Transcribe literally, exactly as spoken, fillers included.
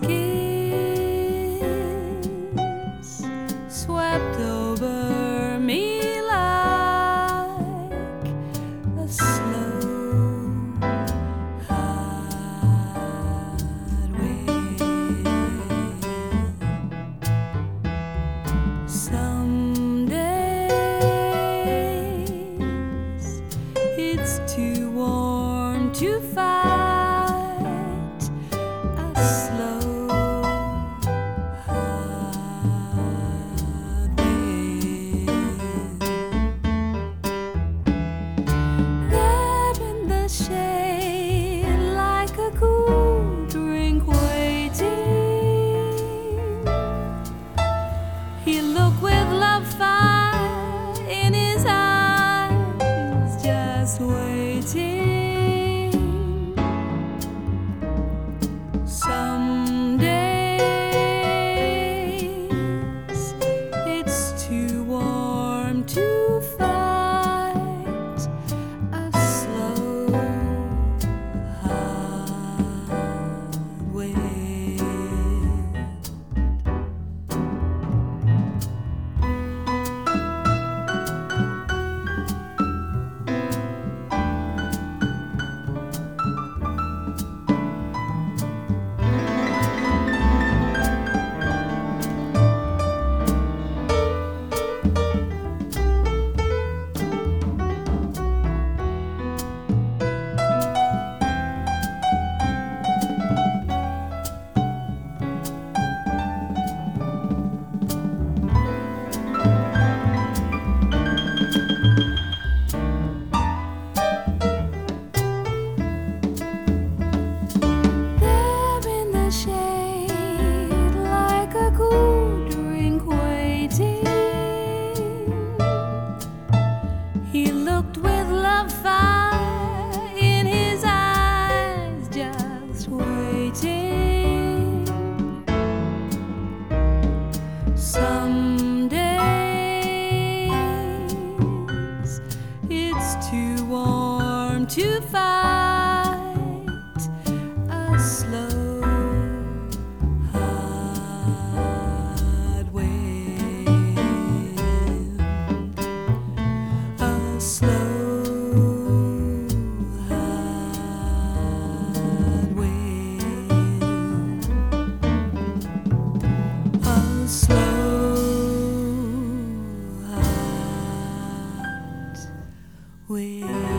kiss swept over me like a slow hot wind. Some days it's too warm to fight a slow hot wind. There in the shade, like a cool drink waiting, he looked with love fire in his eyes, just waiting. Some days it's too warm to fight a slow hot wind. He looked with love fire in his eyes, just waiting. Some days it's too warm to fight a slow hot wind. A slow hot wind. A slow hot wind.